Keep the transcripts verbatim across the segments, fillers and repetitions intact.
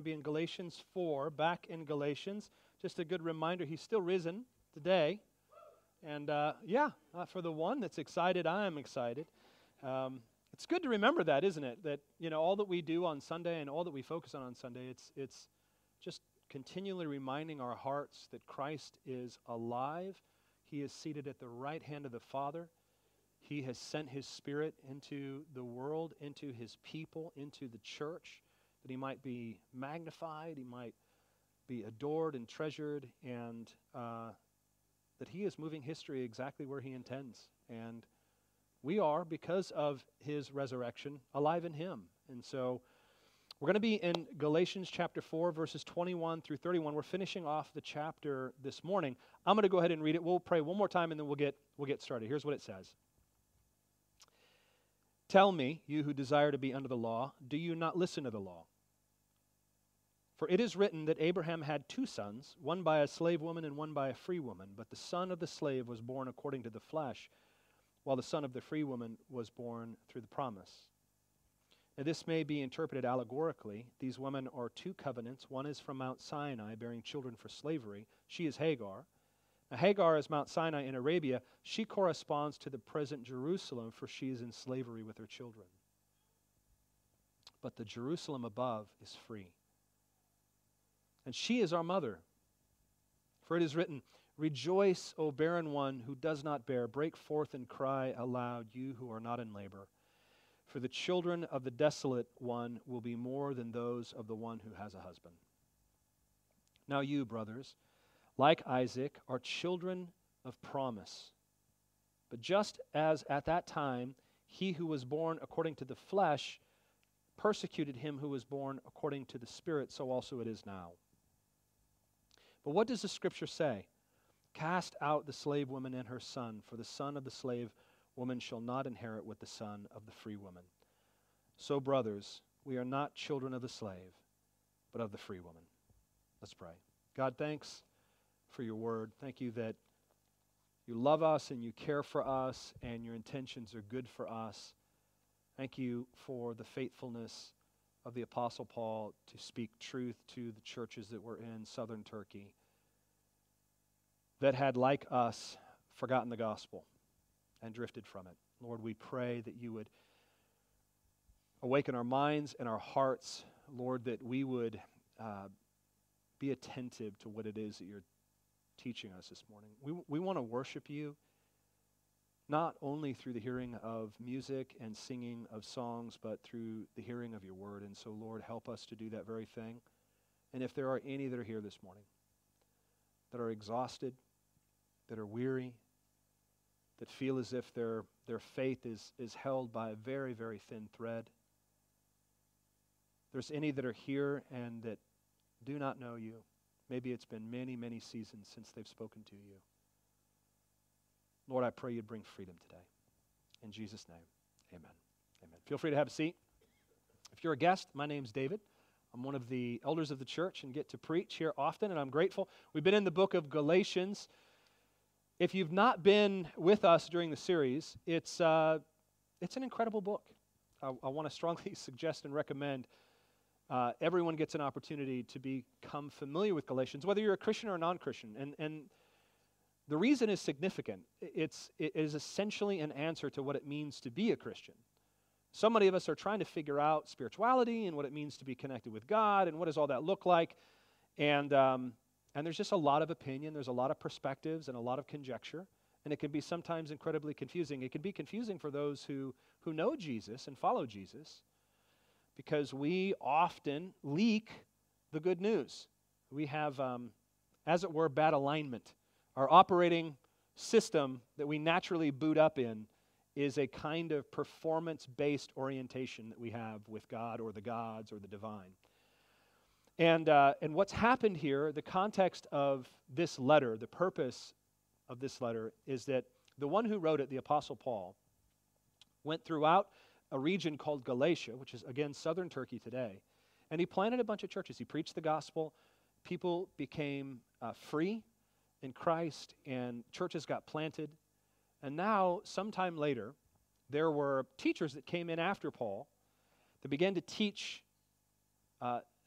to be in Galatians four, back in Galatians. Just a good reminder, he's still risen today. And uh, yeah, uh, for the one that's excited, I am excited. Um, it's good to remember that, isn't it? That, you know, all that we do on Sunday and all that we focus on on Sunday, it's it's just continually reminding our hearts that Christ is alive. He is seated at the right hand of the Father. He has sent His Spirit into the world, into His people, into the church, that He might be magnified, He might be adored and treasured, and uh, that He is moving history exactly where He intends. And we are, because of His resurrection, alive in Him. And so we're going to be in Galatians chapter four, verses twenty-one through thirty-one. We're finishing off the chapter this morning. I'm going to go ahead and read it. We'll pray one more time, and then we'll get we'll get started. Here's what it says. Tell me, you who desire to be under the law, do you not listen to the law? For it is written that Abraham had two sons, one by a slave woman and one by a free woman. But the son of the slave was born according to the flesh, while the son of the free woman was born through the promise. Now this may be interpreted allegorically. These women are two covenants. One is from Mount Sinai, bearing children for slavery. She is Hagar. Now Hagar is Mount Sinai in Arabia. She corresponds to the present Jerusalem, for she is in slavery with her children. But the Jerusalem above is free. And she is our mother. For it is written, Rejoice, O barren one who does not bear. Break forth and cry aloud, you who are not in labor. For the children of the desolate one will be more than those of the one who has a husband. Now you, brothers, like Isaac, are children of promise. But just as at that time he who was born according to the flesh persecuted him who was born according to the Spirit, so also it is now. But what does the Scripture say? Cast out the slave woman and her son, for the son of the slave woman shall not inherit with the son of the free woman. So, brothers, we are not children of the slave, but of the free woman. Let's pray. God, thanks for your word. Thank you that you love us and you care for us and your intentions are good for us. Thank you for the faithfulness of the Apostle Paul to speak truth to the churches that were in southern Turkey that had, like us, forgotten the gospel and drifted from it. Lord, we pray that you would awaken our minds and our hearts, Lord, that we would uh, be attentive to what it is that you're teaching us this morning. We, we want to worship you, not only through the hearing of music and singing of songs, but through the hearing of your word. And so, Lord, help us to do that very thing. And if there are any that are here this morning that are exhausted, that are weary, that feel as if their, their faith is, is held by a very, very thin thread, there's any that are here and that do not know you. Maybe it's been many, many seasons since they've spoken to you. Lord, I pray you'd bring freedom today. In Jesus' name, amen. Amen. Feel free to have a seat. If you're a guest, my name's David. I'm one of the elders of the church and get to preach here often, and I'm grateful. We've been in the book of Galatians. If you've not been with us during the series, it's uh, it's an incredible book. I, I want to strongly suggest and recommend uh, everyone gets an opportunity to become familiar with Galatians, whether you're a Christian or a non-Christian. And and the reason is significant. It's it is essentially an answer to what it means to be a Christian. So many of us are trying to figure out spirituality and what it means to be connected with God and what does all that look like. And um, and there's just a lot of opinion. There's a lot of perspectives and a lot of conjecture. And it can be sometimes incredibly confusing. It can be confusing for those who, who know Jesus and follow Jesus because we often leak the good news. We have, um, as it were, bad alignment. Our operating system that we naturally boot up in is a kind of performance-based orientation that we have with God or the gods or the divine. And uh, and what's happened here, the context of this letter, the purpose of this letter is that the one who wrote it, the Apostle Paul, went throughout a region called Galatia, which is, again, southern Turkey today, and he planted a bunch of churches. He preached the gospel. People became uh, free in Christ, and churches got planted. And now, sometime later, there were teachers that came in after Paul that began to teach uh,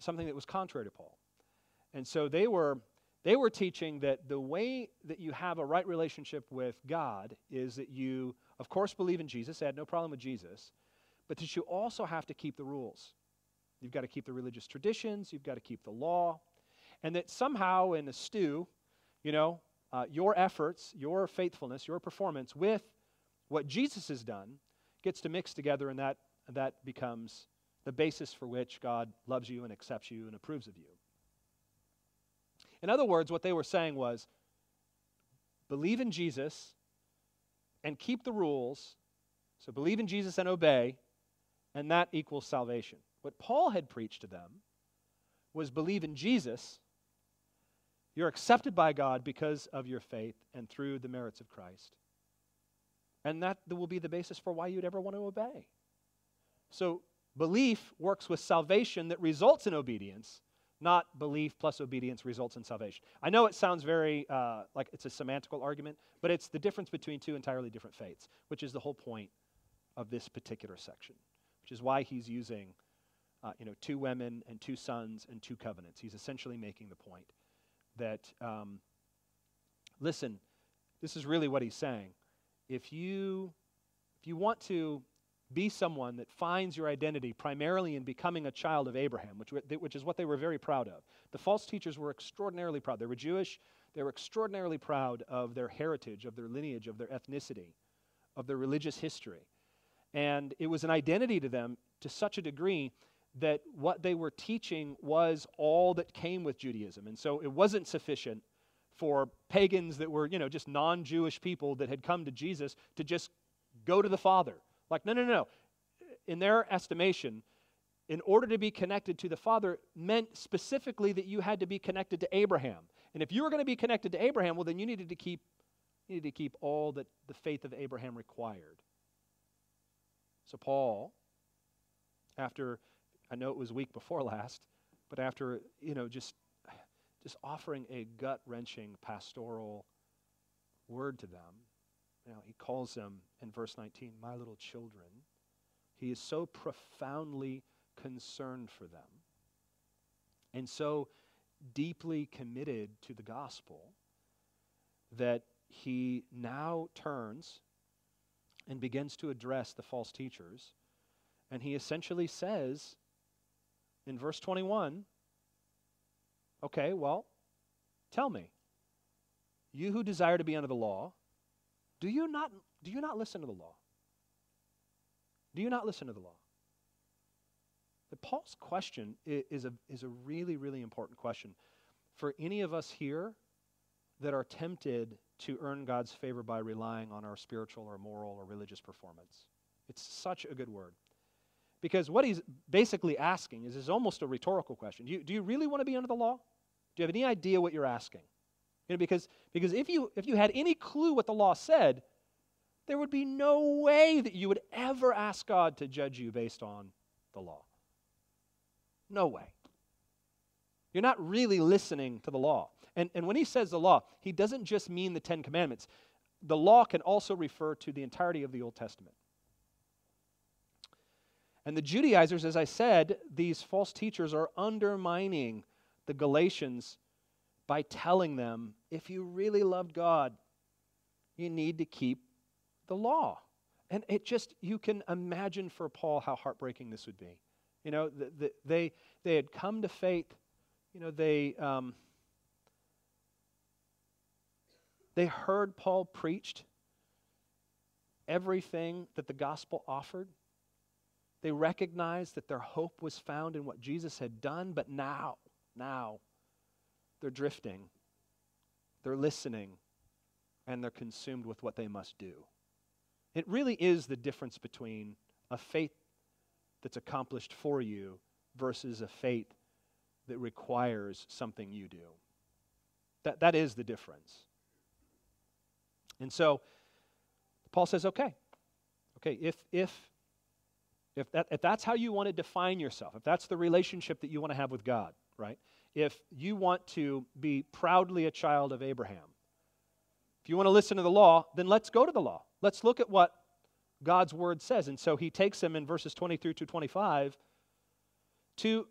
something that was contrary to Paul. And so they were they were teaching that the way that you have a right relationship with God is that you, of course, believe in Jesus. They had no problem with Jesus, but that you also have to keep the rules. You've got to keep the religious traditions. You've got to keep the law. And that somehow in a stew, you know, uh, your efforts, your faithfulness, your performance with what Jesus has done gets to mix together, and that, that becomes the basis for which God loves you and accepts you and approves of you. In other words, what they were saying was, believe in Jesus and keep the rules. So believe in Jesus and obey, and that equals salvation. What Paul had preached to them was believe in Jesus. You're accepted by God because of your faith and through the merits of Christ. And that will be the basis for why you'd ever want to obey. So belief works with salvation that results in obedience, not belief plus obedience results in salvation. I know it sounds very uh, like it's a semantical argument, but it's the difference between two entirely different faiths, which is the whole point of this particular section, which is why he's using uh, you know, two women and two sons and two covenants. He's essentially making the point that, um, listen, this is really what he's saying. If you, if you want to be someone that finds your identity primarily in becoming a child of Abraham, which, which is what they were very proud of. The false teachers were extraordinarily proud. They were Jewish. They were extraordinarily proud of their heritage, of their lineage, of their ethnicity, of their religious history. And it was an identity to them to such a degree that what they were teaching was all that came with Judaism. And so it wasn't sufficient for pagans that were, you know, just non-Jewish people that had come to Jesus to just go to the Father. Like, no, no, no. In their estimation, in order to be connected to the Father meant specifically that you had to be connected to Abraham. And if you were going to be connected to Abraham, well, then you needed to keep, you needed to keep all that the faith of Abraham required. So Paul, after, I know it was week before last, but after, you know, just, just offering a gut-wrenching pastoral word to them, you know, he calls them in verse nineteen, my little children. He is so profoundly concerned for them and so deeply committed to the gospel that he now turns and begins to address the false teachers. And he essentially says in verse twenty-one, okay, well, tell me, you who desire to be under the law, Do you not do you not listen to the law? Do you not listen to the law? But Paul's question is a, is a really, really important question for any of us here that are tempted to earn God's favor by relying on our spiritual or moral or religious performance. It's such a good word. Because what he's basically asking is, is almost a rhetorical question. Do you, do you really want to be under the law? Do you have any idea what you're asking? You know, because, because if you if you had any clue what the law said, there would be no way that you would ever ask God to judge you based on the law. No way. You're not really listening to the law. And, and when he says the law, he doesn't just mean the Ten Commandments. The law can also refer to the entirety of the Old Testament. And the Judaizers, as I said, these false teachers are undermining the Galatians by telling them, if you really loved God, you need to keep the law. And it just, you can imagine for Paul how heartbreaking this would be. You know, the, the, they they had come to faith, you know, they, um, they heard Paul preached everything that the gospel offered. They recognized that their hope was found in what Jesus had done, but now, now, they're drifting, they're listening, and they're consumed with what they must do. It really is the difference between a faith that's accomplished for you versus a faith that requires something you do. That, that is the difference. And so, Paul says, okay, okay, if, if, if, that, if that's how you want to define yourself, if that's the relationship that you want to have with God, right? If you want to be proudly a child of Abraham, if you want to listen to the law, then let's go to the law. Let's look at what God's word says. And so he takes them in verses twenty through to twenty-five to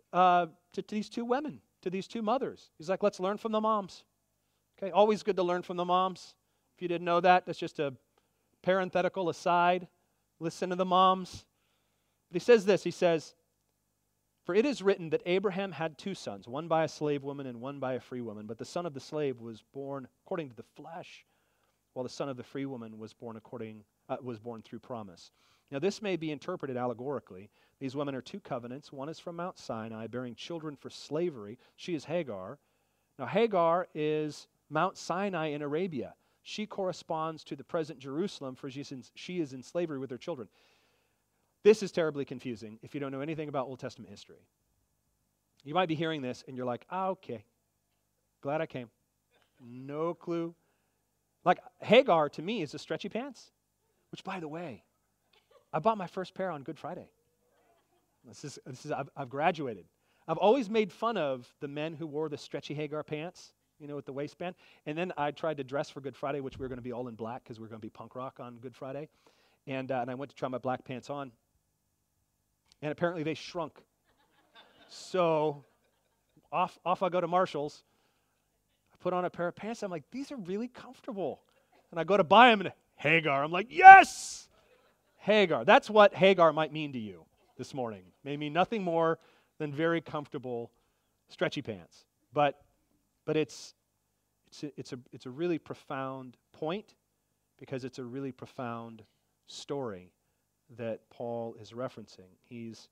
uh, to, to these two women, to these two mothers. He's like, let's learn from the moms. Okay, always good to learn from the moms. If you didn't know that, that's just a parenthetical aside. Listen to the moms. But he says this, he says, for it is written that Abraham had two sons, one by a slave woman and one by a free woman. But the son of the slave was born according to the flesh, while the son of the free woman was born according uh, was born through promise. Now this may be interpreted allegorically. These women are two covenants. One is from Mount Sinai, bearing children for slavery. She is Hagar. Now Hagar is Mount Sinai in Arabia. She corresponds to the present Jerusalem, for she is in, she is in slavery with her children. This is terribly confusing if you don't know anything about Old Testament history. You might be hearing this and you're like, ah, okay, glad I came. No clue. Like Hagar to me is the stretchy pants, which by the way, I bought my first pair on Good Friday. This is, this is I've, I've graduated. I've always made fun of the men who wore the stretchy Hagar pants, you know, with the waistband. And then I tried to dress for Good Friday, which we were going to be all in black because we were going to be punk rock on Good Friday. And, uh, and I went to try my black pants on. And apparently they shrunk. So off, off I go to Marshall's. I put on a pair of pants. I'm like, these are really comfortable. And I go to buy them, and Hagar. I'm like, yes! Hagar. That's what Hagar might mean to you this morning. May mean nothing more than very comfortable stretchy pants. But but it's it's a, it's a it's a really profound point because it's a really profound story that Paul is referencing. He's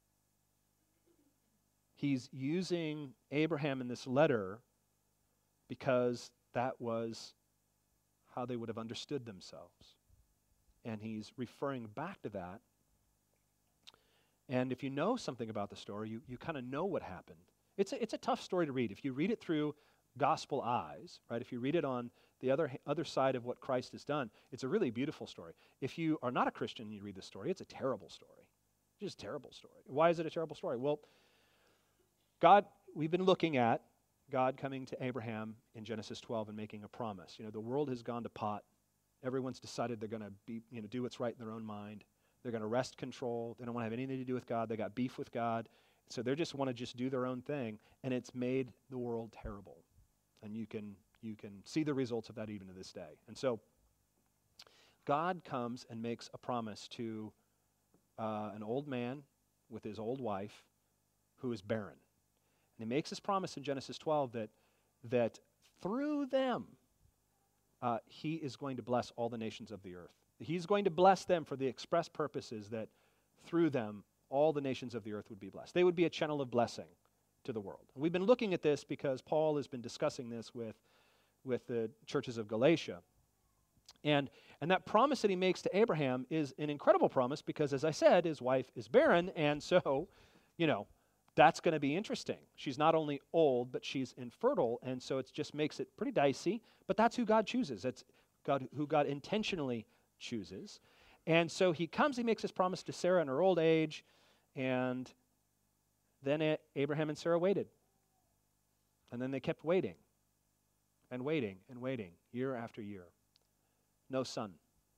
he's using Abraham in this letter because that was how they would have understood themselves. And he's referring back to that. And if you know something about the story, you, you kind of know what happened. It's a, it's a tough story to read. If you read it through gospel eyes, right? If you read it on the other other side of what Christ has done, it's a really beautiful story. If you are not a Christian and you read this story, it's a terrible story. It's just a terrible story. Why is it a terrible story? Well, God, we've been looking at God coming to Abraham in Genesis twelve and making a promise. You know, the world has gone to pot. Everyone's decided they're going to be, you know, do what's right in their own mind. They're going to wrest control. They don't want to have anything to do with God. They got beef with God. So they just want to just do their own thing, and it's made the world terrible. And you can you can see the results of that even to this day. And so God comes and makes a promise to uh, an old man with his old wife who is barren. And he makes this promise in Genesis twelve that that through them uh, he is going to bless all the nations of the earth. He's going to bless them for the express purposes that through them all the nations of the earth would be blessed. They would be a channel of blessing to the world. And we've been looking at this because Paul has been discussing this with, with the churches of Galatia. And, and that promise that he makes to Abraham is an incredible promise because, as I said, his wife is barren, and so, you know, that's going to be interesting. She's not only old, but she's infertile, and so it just makes it pretty dicey, but that's who God chooses. It's God who God intentionally chooses. And so he comes, he makes this promise to Sarah in her old age, and then it, Abraham and Sarah waited. And then they kept waiting and waiting and waiting year after year. No son.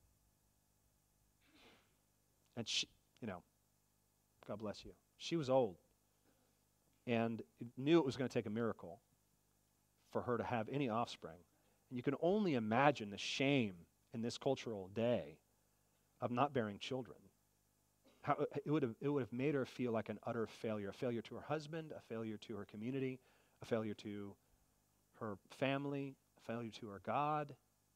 And she, you know, God bless you. She was old and knew it was going to take a miracle for her to have any offspring. And you can only imagine the shame in this cultural day of not bearing children. How it would have it would have made her feel like an utter failure, a failure to her husband, a failure to her community, a failure to her family, a failure to her God.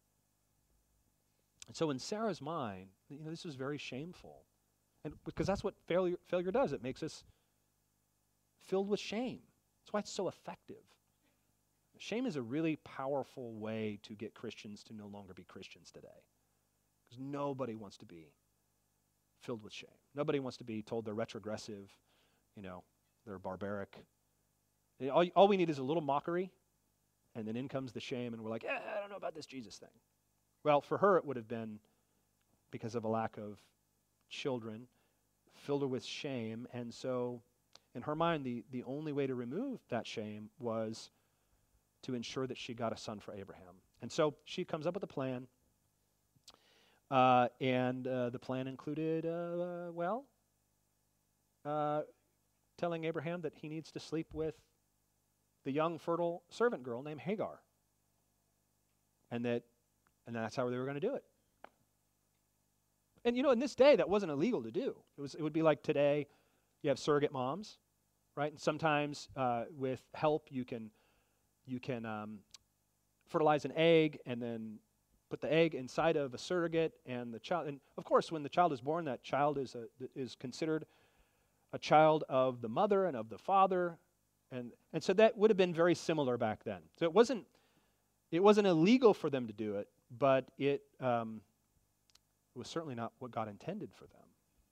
And so in Sarah's mind, you know, this was very shameful. And because that's what failure failure does. It makes us filled with shame. That's why it's so effective. Shame is a really powerful way to get Christians to no longer be Christians today. Because nobody wants to be filled with shame. Nobody wants to be told they're retrogressive, you know, they're barbaric. All, all we need is a little mockery, and then in comes the shame, and we're like, eh, I don't know about this Jesus thing. Well, for her it would have been because of a lack of children, filled her with shame, and so in her mind, the, the only way to remove that shame was to ensure that she got a son for Abraham. And so she comes up with a plan. Uh, and uh, the plan included, uh, uh, well, uh, telling Abraham that he needs to sleep with the young, fertile servant girl named Hagar. And that, and that's how they were going to do it. And you know, in this day, that wasn't illegal to do. It was. It would be like today, you have surrogate moms, right? And sometimes uh, with help, you can, you can um, fertilize an egg and then put the egg inside of a surrogate, and the child. And of course, when the child is born, that child is a, is considered a child of the mother and of the father, and and so that would have been very similar back then. So it wasn't. It wasn't illegal for them to do it, but it, um, it was certainly not what God intended for them.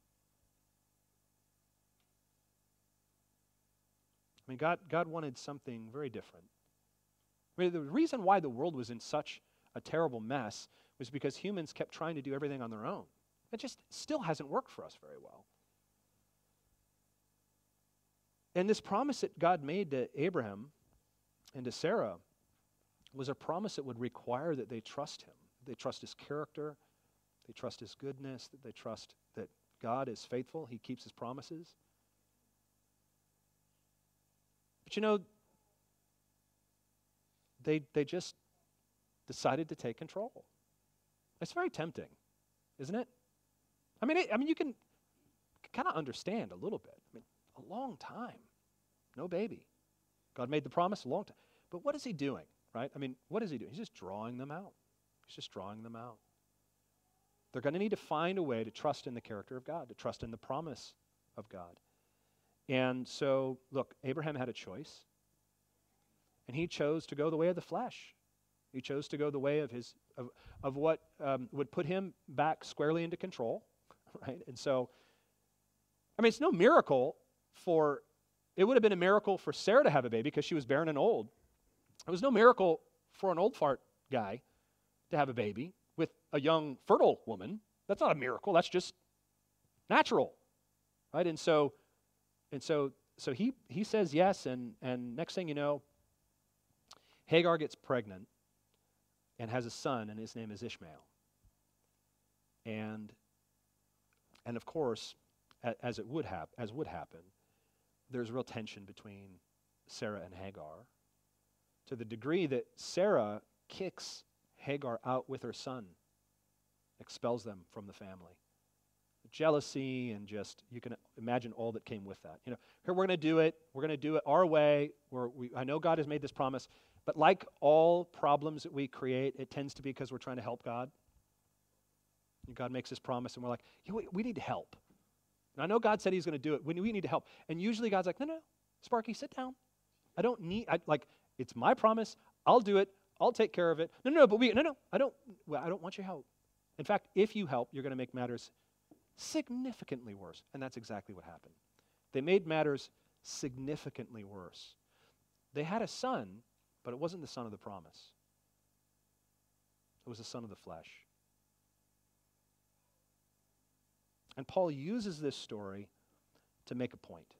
I mean, God, God wanted something very different. I mean, the reason why the world was in such a terrible mess was because humans kept trying to do everything on their own. It just still hasn't worked for us very well. And this promise that God made to Abraham and to Sarah was a promise that would require that they trust him. They trust his character, they trust his goodness, that they trust that God is faithful, he keeps his promises. But you know, they they just decided to take control. It's very tempting, isn't it? I mean, it, I mean, you can kind of understand a little bit. I mean, a long time, no baby. God made the promise a long time. But what is he doing? Right? I mean, what is he doing? He's just drawing them out. He's just drawing them out. They're going to need to find a way to trust in the character of God, to trust in the promise of God. And so, look, Abraham had a choice. And he chose to go the way of the flesh. He chose to go the way of his of, of what um, would put him back squarely into control. Right? And so, I mean, it's no miracle for, it would have been a miracle for Sarah to have a baby because she was barren and old. It was no miracle for an old fart guy to have a baby with a young fertile woman. That's not a miracle. That's just natural, right? And so, and so, so he he says yes, and and next thing you know, Hagar gets pregnant and has a son, and his name is Ishmael. And and of course, as it would hap- as would happen, there's real tension between Sarah and Hagar, to the degree that Sarah kicks Hagar out with her son, expels them from the family. Jealousy and just, you can imagine all that came with that. You know, here we're going to do it. We're going to do it our way. We're, we, I know God has made this promise, but like all problems that we create, it tends to be because we're trying to help God. And God makes this promise, and we're like, yeah, we, we need help. And I know God said he's going to do it. We, we need to help. And usually God's like, no, no, Sparky, sit down. I don't need, I, like, it's my promise. I'll do it. I'll take care of it. No, no, no, but we, no, no, I don't, well, I don't want your help. In fact, if you help, you're going to make matters significantly worse. And that's exactly what happened. They made matters significantly worse. They had a son, but it wasn't the son of the promise. It was the son of the flesh. And Paul uses this story to make a point.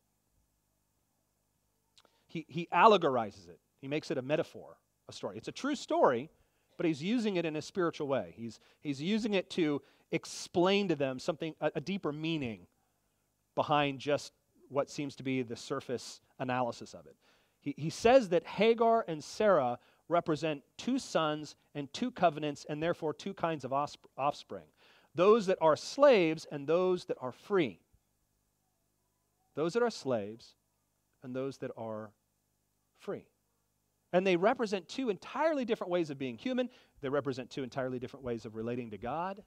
He, he allegorizes it. He makes it a metaphor, a story. It's a true story, but he's using it in a spiritual way. He's, he's using it to explain to them something, a, a deeper meaning behind just what seems to be the surface analysis of it. He, he says that Hagar and Sarah represent two sons and two covenants, and therefore two kinds of offspring. Those that are slaves and those that are free. Those that are slaves and those that are free. And they represent two entirely different ways of being human. They represent two entirely different ways of relating to God.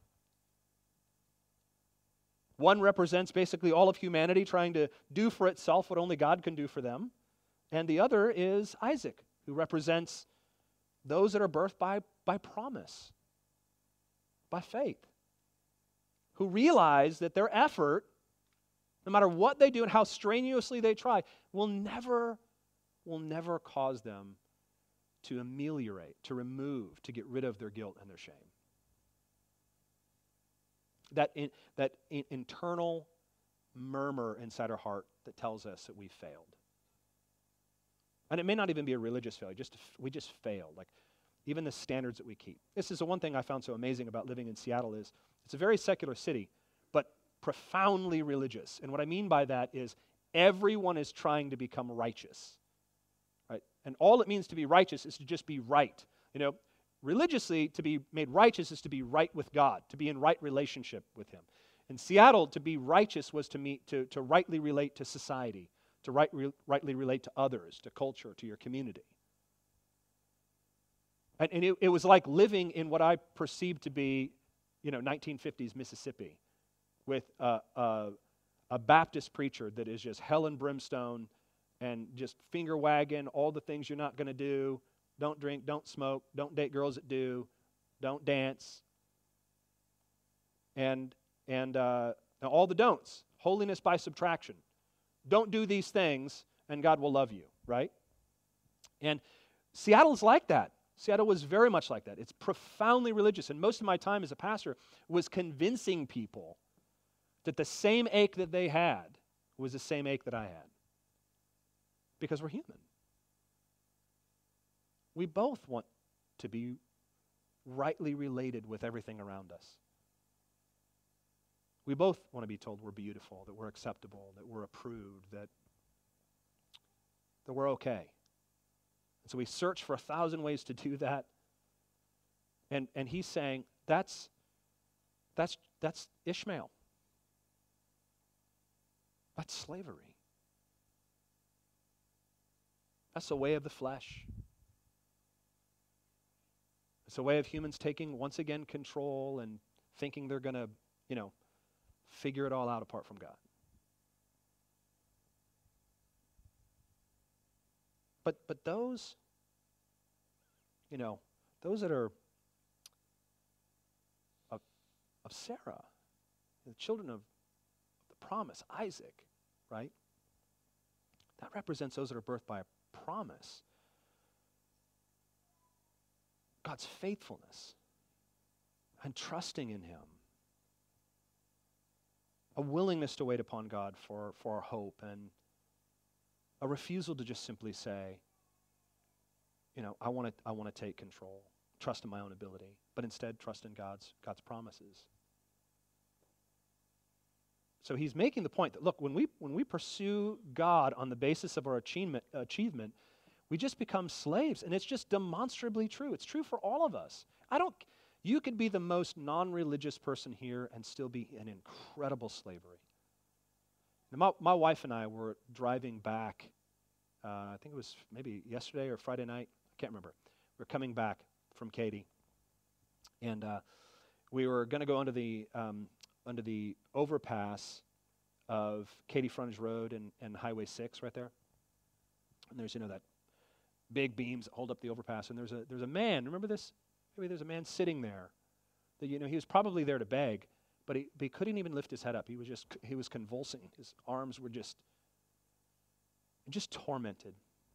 One represents basically all of humanity trying to do for itself what only God can do for them. And the other is Isaac, who represents those that are birthed by, by promise, by faith, who realize that their effort, no matter what they do and how strenuously they try, will never, will never cause them to ameliorate, to remove, to get rid of their guilt and their shame. That, in, that in, internal murmur inside our heart that tells us that we've failed. And it may not even be a religious failure, just we just failed. Like even the standards that we keep. This is the one thing I found so amazing about living in Seattle is it's a very secular city, but profoundly religious. And what I mean by that is everyone is trying to become righteous, right? And all it means to be righteous is to just be right. You know, religiously, to be made righteous is to be right with God, to be in right relationship with Him. In Seattle, to be righteous was to meet, to, to rightly relate to society, to right, re, rightly relate to others, to culture, to your community. And, and it, it was like living in what I perceived to be, you know, nineteen fifties Mississippi, with a, a, a Baptist preacher that is just hell and brimstone and just finger wagging all the things you're not going to do. Don't drink, don't smoke, don't date girls that do, don't dance. And, and uh, all the don'ts, holiness by subtraction. Don't do these things and God will love you, right? And Seattle's like that. Seattle was very much like that. It's profoundly religious. And most of my time as a pastor was convincing people that the same ache that they had was the same ache that I had. Because we're human. We both want to be rightly related with everything around us. We both want to be told we're beautiful, that we're acceptable, that we're approved, that, that we're okay. And so we search for a thousand ways to do that. And, and he's saying, that's, that's, that's Ishmael. That's slavery. That's the way of the flesh. It's a way of humans taking, once again, control and thinking they're going to, you know, figure it all out apart from God. But but those, you know, those that are of, of Sarah, the children of the promise, Isaac, right? That represents those that are birthed by a promise. God's faithfulness and trusting in Him. A willingness to wait upon God for, for our hope, and a refusal to just simply say, you know, I want to I want to take control, trust in my own ability, but instead trust in God's God's promises. So he's making the point that, look, when we when we pursue God on the basis of our achievement, achievement, we just become slaves, and it's just demonstrably true. It's true for all of us. I don't. You could be the most non-religious person here and still be in incredible slavery. Now, my, my wife and I were driving back, uh, I think it was maybe yesterday or Friday night, I can't remember. We were coming back from Katy, and uh, we were going to go under the um, under the overpass of Katy Frontage Road and, and Highway six right there. And there's, you know, that big beams that hold up the overpass, and there's a there's a man, remember this? Maybe there's a man sitting there that, you know, he was probably there to beg, but he, but he couldn't even lift his head up. He was just, he was convulsing. His arms were just, just tormented.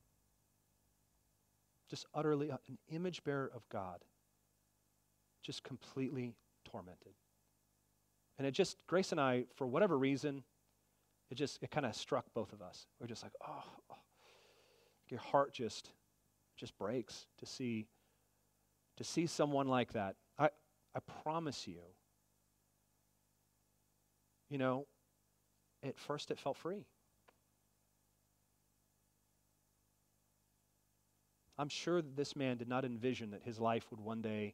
Just utterly, uh, an image bearer of God. Just completely tormented. And it just, Grace and I, for whatever reason, it just, it kind of struck both of us. We're just like, oh, oh, your heart just, just breaks to see To see someone like that. I, I promise you, you know, at first it felt free. I'm sure that this man did not envision that his life would one day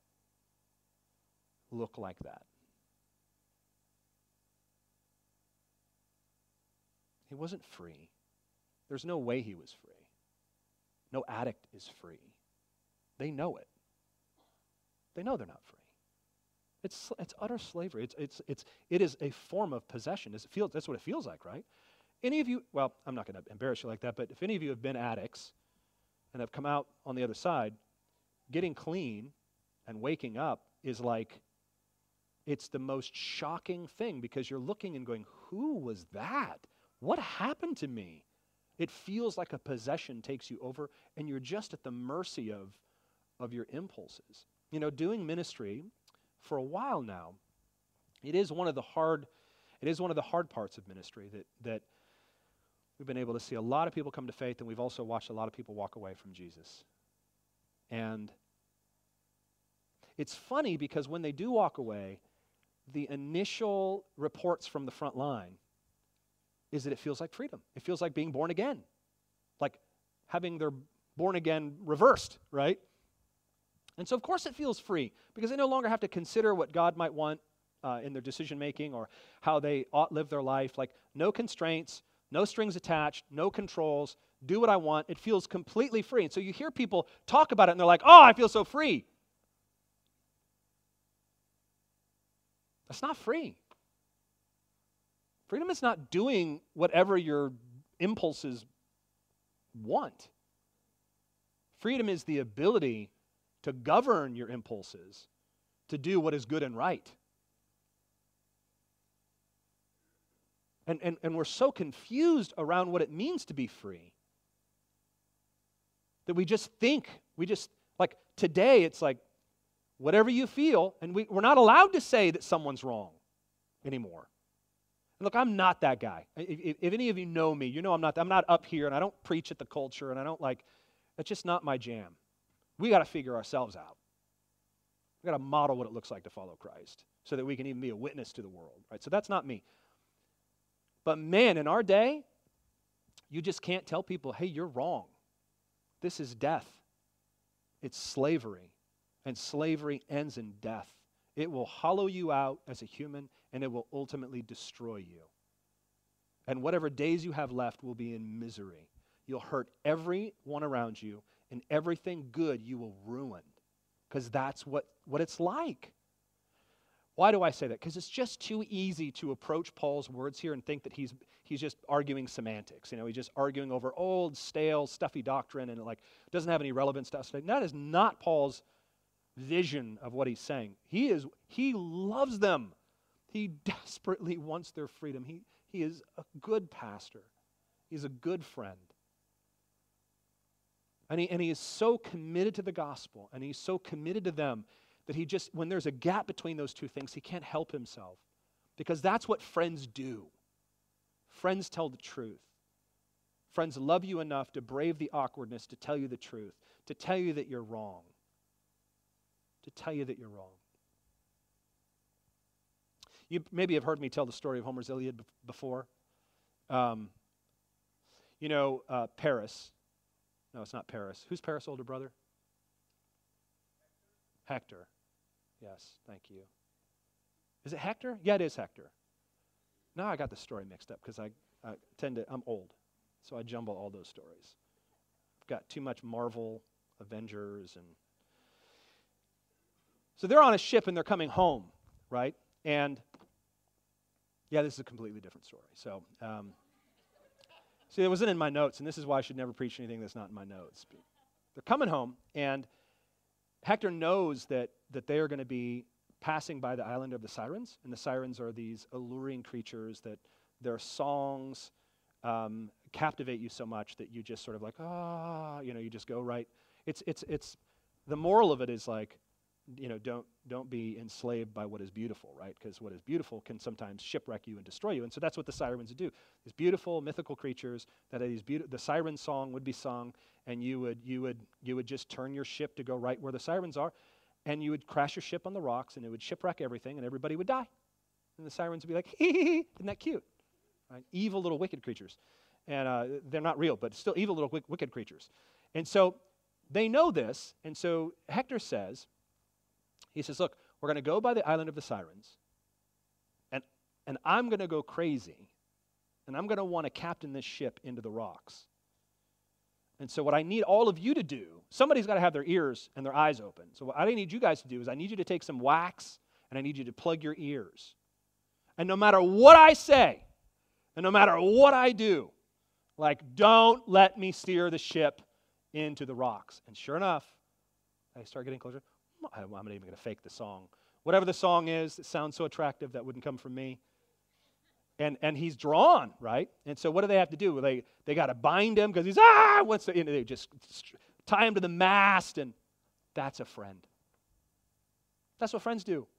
look like that. He wasn't free. There's no way he was free. No addict is free. They know it. They know they're not free. It's it's utter slavery. It's it's it's it is a form of possession. Does it feel, that's what it feels like, right? Any of you, well, I'm not going to embarrass you like that, but if any of you have been addicts and have come out on the other side, getting clean and waking up is like, it's the most shocking thing, because you're looking and going, who was that? What happened to me? It feels like a possession takes you over, and you're just at the mercy of, of your impulses. You know, doing ministry for a while now, it is one of the hard, it is one of the hard parts of ministry that that we've been able to see a lot of people come to faith, and we've also watched a lot of people walk away from Jesus. And it's funny, because when they do walk away, the initial reports from the front line is that it feels like freedom. It feels like being born again, like having their born again reversed, right? And so, of course, it feels free because they no longer have to consider what God might want uh, in their decision making or how they ought live their life. Like, no constraints, no strings attached, no controls. Do what I want. It feels completely free. And so you hear people talk about it, and they're like, "Oh, I feel so free." That's not free. Freedom is not doing whatever your impulses want. Freedom is the ability to govern your impulses, to do what is good and right. And, and, and we're so confused around what it means to be free that we just think, we just, like today it's like, whatever you feel, and we, we're not allowed to say that someone's wrong anymore. And look, I'm not that guy. If, if any of you know me, you know I'm not, I'm not up here, and I don't preach at the culture, and I don't like, that's just not my jam. We got to figure ourselves out. We got to model what it looks like to follow Christ so that we can even be a witness to the world, right? So that's not me. But man, in our day, you just can't tell people, hey, you're wrong. This is death. It's slavery. And slavery ends in death. It will hollow you out as a human, and it will ultimately destroy you. And whatever days you have left will be in misery. You'll hurt everyone around you, and everything good you will ruin, because that's what, what it's like. Why do I say that? Because it's just too easy to approach Paul's words here and think that he's he's just arguing semantics. You know, he's just arguing over old, stale, stuffy doctrine, and it like doesn't have any relevance to us. That is not Paul's vision of what he's saying. He is he loves them. He desperately wants their freedom. He he is a good pastor. He's a good friend. And he, and he is so committed to the gospel, and he's so committed to them that he just, when there's a gap between those two things, he can't help himself. Because that's what friends do. Friends tell the truth. Friends love you enough to brave the awkwardness to tell you the truth, to tell you that you're wrong. To tell you that you're wrong. You maybe have heard me tell the story of Homer's Iliad b- before. Um, you know, uh, Paris. No, it's not Paris. Who's Paris' older brother? Hector. Yes, thank you. Is it Hector? Yeah, it is Hector. Now I got the story mixed up because I, I tend to, I'm old, so I jumble all those stories. I've got too much Marvel, Avengers, and... So they're on a ship and they're coming home, right? And, yeah, this is a completely different story. So, um, see, it wasn't in my notes, and this is why I should never preach anything that's not in my notes. But they're coming home, and Hector knows that, that they are going to be passing by the island of the Sirens, and the Sirens are these alluring creatures that their songs um, captivate you so much that you just sort of like, ah, you know, you just go right. It's, it's, it's, the moral of it is like, you know, don't don't be enslaved by what is beautiful, right? Because what is beautiful can sometimes shipwreck you and destroy you. And so that's what the Sirens do. These beautiful mythical creatures that are these beautiful, the siren song would be sung, and you would you would you would just turn your ship to go right where the sirens are, and you would crash your ship on the rocks, and it would shipwreck everything, and everybody would die. And the sirens would be like, hee hee hee, isn't that cute? Right? Evil little wicked creatures. And uh, they're not real, but still evil little wicked creatures. And so they know this, and so Hector says, he says, look, we're going to go by the island of the Sirens, and, and I'm going to go crazy, and I'm going to want to captain this ship into the rocks. And so what I need all of you to do, somebody's got to have their ears and their eyes open. So what I need you guys to do is I need you to take some wax, and I need you to plug your ears. And no matter what I say, and no matter what I do, like, don't let me steer the ship into the rocks. And sure enough, I start getting closer. I'm not even going to fake the song. Whatever the song is that sounds so attractive, that wouldn't come from me. And and he's drawn, right? And so what do they have to do? Well, they they got to bind him because he's, ah, wants to, you know, they just tie him to the mast, and that's a friend. That's what friends do.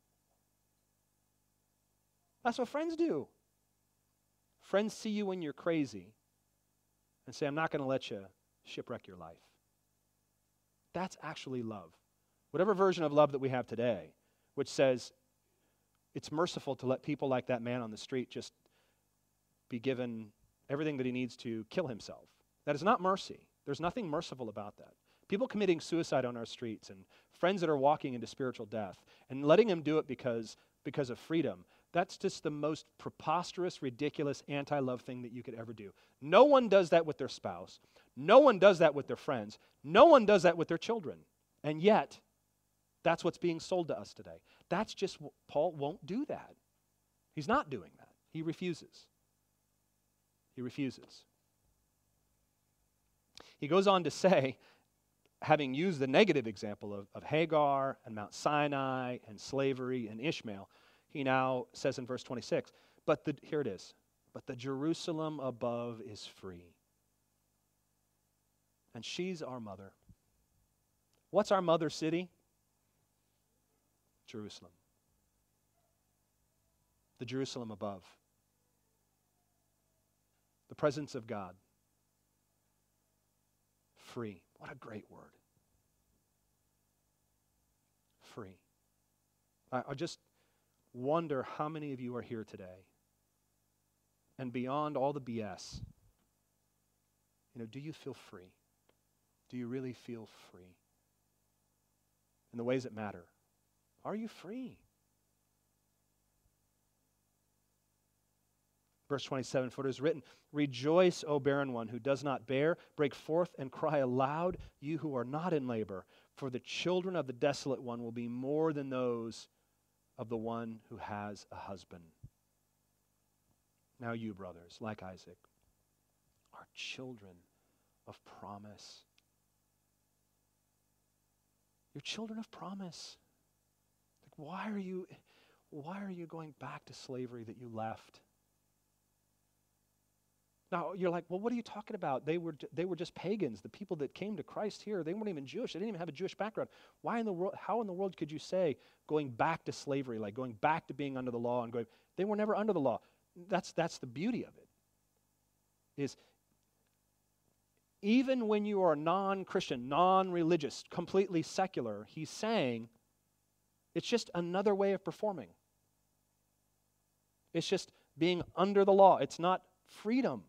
That's what friends do. Friends see you when you're crazy and say, I'm not going to let you shipwreck your life. That's actually love. Whatever version of love that we have today, which says it's merciful to let people like that man on the street just be given everything that he needs to kill himself. That is not mercy. There's nothing merciful about that. People committing suicide on our streets and friends that are walking into spiritual death and letting them do it because, because of freedom, that's just the most preposterous, ridiculous, anti-love thing that you could ever do. No one does that with their spouse. No one does that with their friends. No one does that with their children. And yet, that's what's being sold to us today. That's just, Paul won't do that. He's not doing that. He refuses. He refuses. He goes on to say, having used the negative example of, of Hagar and Mount Sinai and slavery and Ishmael, he now says in verse twenty-six, but the, here it is, but the Jerusalem above is free. And she's our mother. What's our mother city? Jerusalem. The Jerusalem above. The presence of God. Free. What a great word. Free. I, I just wonder how many of you are here today and beyond all the B S, you know, do you feel free? Do you really feel free? In the ways that matter. Are you free? Verse twenty-seven, for it is written, rejoice, O barren one who does not bear, break forth and cry aloud, you who are not in labor, for the children of the desolate one will be more than those of the one who has a husband. Now you, brothers, like Isaac, are children of promise. You're children of promise. Like, why are you, why are you going back to slavery that you left? Now, you're like, well, what are you talking about? They were, they were just pagans. The people that came to Christ here, they weren't even Jewish. They didn't even have a Jewish background. Why in the world, how in the world could you say going back to slavery, like going back to being under the law and going, they were never under the law. That's, that's the beauty of it. Is even when you are non-Christian, non-religious, completely secular, he's saying it's just another way of performing. It's just being under the law. It's not freedom.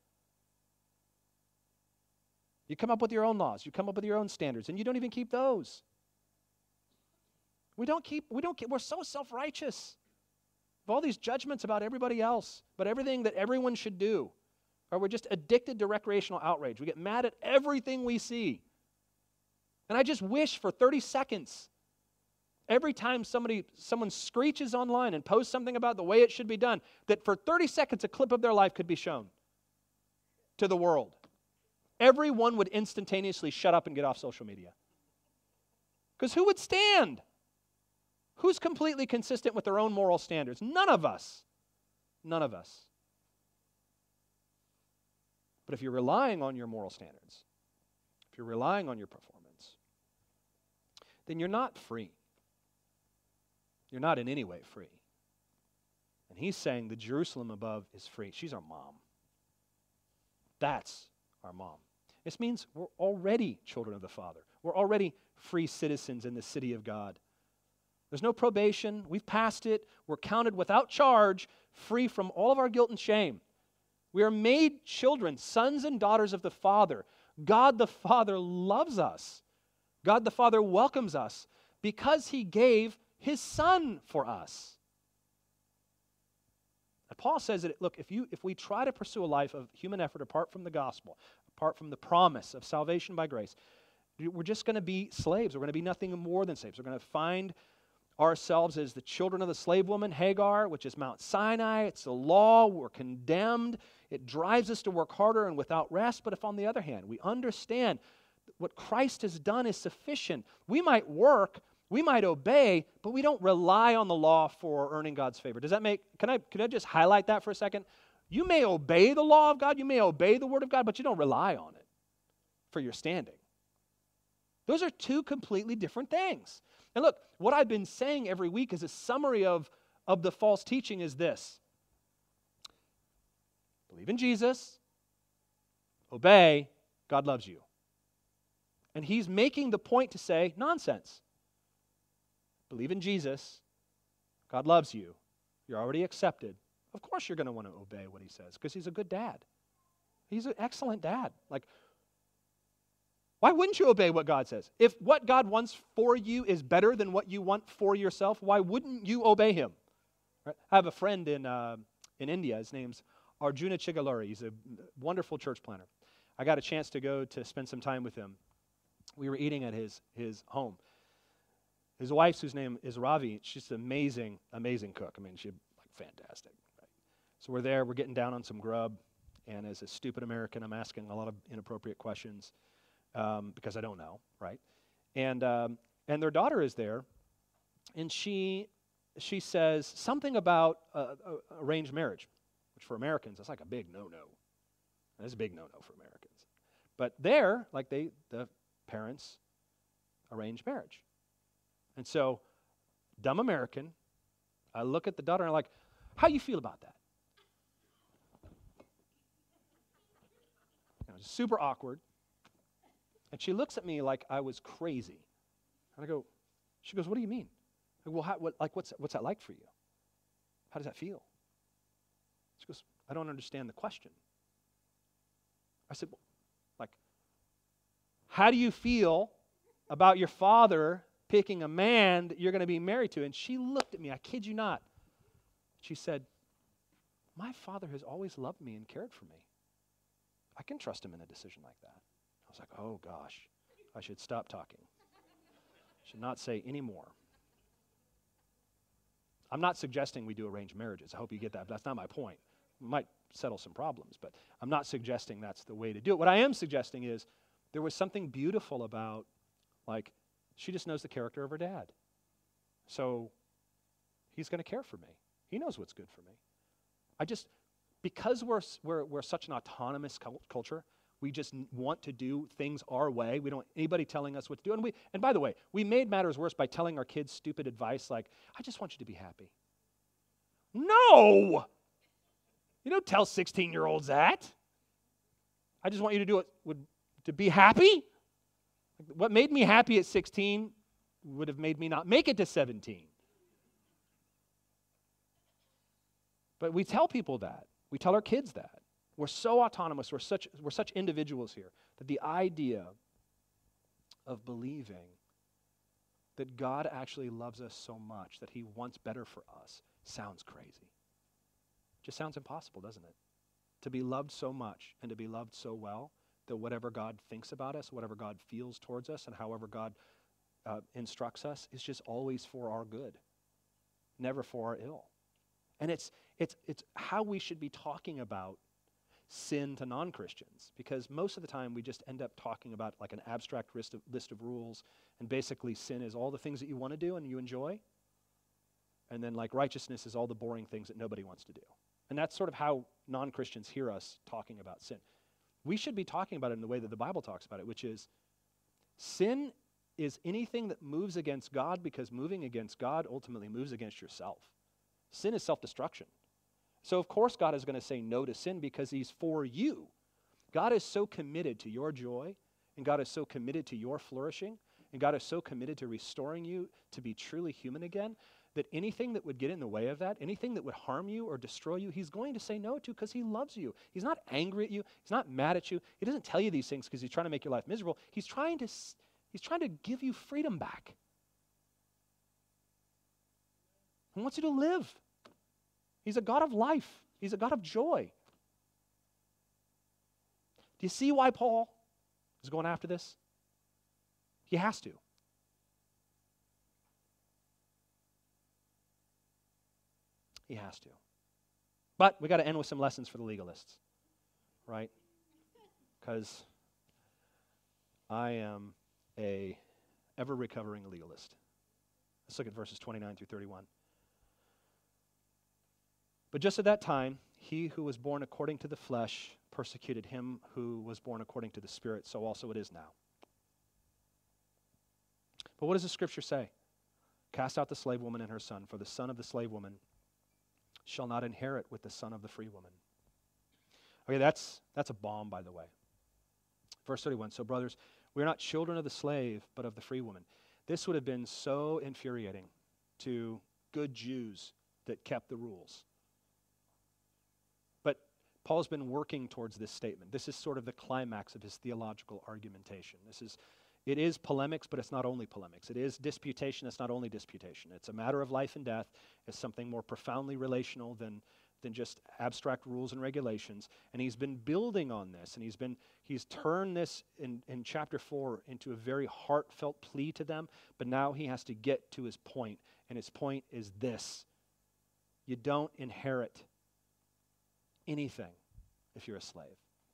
You come up with your own laws. You come up with your own standards, and you don't even keep those. We don't keep, we don't keep, we're so self-righteous. Of all these judgments about everybody else, about everything that everyone should do. Or we're just addicted to recreational outrage. We get mad at everything we see. And I just wish for thirty seconds, every time somebody, someone screeches online and posts something about the way it should be done, that for thirty seconds a clip of their life could be shown to the world. Everyone would instantaneously shut up and get off social media. Because who would stand? Who's completely consistent with their own moral standards? None of us. None of us. But if you're relying on your moral standards, if you're relying on your performance, then you're not free. You're not in any way free. And he's saying the Jerusalem above is free. She's our mom. That's our mom. This means we're already children of the Father. We're already free citizens in the city of God. There's no probation. We've passed it. We're counted without charge, free from all of our guilt and shame. We are made children, sons and daughters of the Father. God the Father loves us. God the Father welcomes us because he gave his Son for us. And Paul says that, look, if you if we try to pursue a life of human effort apart from the gospel, apart from the promise of salvation by grace, we're just going to be slaves. We're going to be nothing more than slaves. We're going to find ourselves as the children of the slave woman, Hagar, which is Mount Sinai. It's the law. We're condemned. It drives us to work harder and without rest. But if, on the other hand, we understand what Christ has done is sufficient, we might work, we might obey, but we don't rely on the law for earning God's favor. Does that make, can I, can I just highlight that for a second? You may obey the law of God, you may obey the word of God, but you don't rely on it for your standing. Those are two completely different things. And look, what I've been saying every week as a summary of, of the false teaching is this. Believe in Jesus, obey, God loves you. And he's making the point to say, nonsense. Believe in Jesus, God loves you, you're already accepted, Of course you're going to want to obey what he says because he's a good dad. He's an excellent dad. Like, why wouldn't you obey what God says? If what God wants for you is better than what you want for yourself, why wouldn't you obey him? Right? I have a friend in uh, in India. His name's Arjuna Chigaluri. He's a wonderful church planter. I got a chance to go to spend some time with him. We were eating at his his home. His wife, whose name is Ravi, she's an amazing, amazing cook. I mean, she's like fantastic. Right? So we're there, we're getting down on some grub, and as a stupid American, I'm asking a lot of inappropriate questions um, because I don't know, right? And um, and their daughter is there, and she she says something about uh, uh, arranged marriage, which for Americans, that's like a big no-no. That's a big no-no for Americans. But there, like they, the parents arrange marriage. And so, dumb American, I look at the daughter and I'm like, how you feel about that? You know, super awkward. And she looks at me like I was crazy. And I go, she goes, what do you mean? I go, well, how, what, like, what's, what's that like for you? How does that feel? She goes, I don't understand the question. I said, well, like, how do you feel about your father picking a man that you're going to be married to? And she looked at me, I kid you not. She said, my father has always loved me and cared for me. I can trust him in a decision like that. I was like, oh gosh, I should stop talking. Should not say any more. I'm not suggesting we do arranged marriages. I hope you get that, but that's not my point. It might settle some problems, but I'm not suggesting that's the way to do it. What I am suggesting is there was something beautiful about, like, she just knows the character of her dad. So he's going to care for me. He knows what's good for me. I just, because we're, we're, we're such an autonomous cult- culture, we just n- want to do things our way. We don't want anybody telling us what to do. And, we, and by the way, we made matters worse by telling our kids stupid advice like, I just want you to be happy. No! You don't tell sixteen-year-olds that. I just want you to do it would, to be happy. What made me happy at sixteen would have made me not make it to seventeen. But we tell people that. We tell our kids that. We're so autonomous. We're such, we're such individuals here that the idea of believing that God actually loves us so much that he wants better for us sounds crazy. Just sounds impossible, doesn't it? To be loved so much and to be loved so well that whatever God thinks about us, whatever God feels towards us, and however God uh, instructs us is just always for our good, never for our ill. And it's it's it's how we should be talking about sin to non-Christians, because most of the time we just end up talking about like an abstract list of, list of rules, and basically sin is all the things that you want to do and you enjoy, and then like righteousness is all the boring things that nobody wants to do. And that's sort of how non-Christians hear us talking about sin. We should be talking about it in the way that the Bible talks about it, which is sin is anything that moves against God, because moving against God ultimately moves against yourself. Sin is self-destruction. So of course God is going to say no to sin because he's for you. God is so committed to your joy, and God is so committed to your flourishing, and God is so committed to restoring you to be truly human again, that anything that would get in the way of that, anything that would harm you or destroy you, he's going to say no to because he loves you. He's not angry at you. He's not mad at you. He doesn't tell you these things because he's trying to make your life miserable. He's trying to, he's trying to give you freedom back. He wants you to live. He's a God of life. He's a God of joy. Do you see why Paul is going after this? He has to. He has to. But we got to end with some lessons for the legalists, right? Because I am a ever-recovering legalist. Let's look at verses twenty-nine through thirty-one. But just at that time, he who was born according to the flesh persecuted him who was born according to the Spirit, so also it is now. But what does the Scripture say? Cast out the slave woman and her son, for the son of the slave woman shall not inherit with the son of the free woman. Okay, that's that's a bomb, by the way. Verse thirty-one, so brothers, we are not children of the slave, but of the free woman. This would have been so infuriating to good Jews that kept the rules. Paul's been working towards this statement. This is sort of the climax of his theological argumentation. This is, it is polemics, but it's not only polemics. It is disputation, it's not only disputation. It's a matter of life and death. It's something more profoundly relational than, than just abstract rules and regulations. And he's been building on this, and he's been he's turned this in, in chapter four into a very heartfelt plea to them, but now he has to get to his point, and his point is this. You don't inherit anything if you're a slave.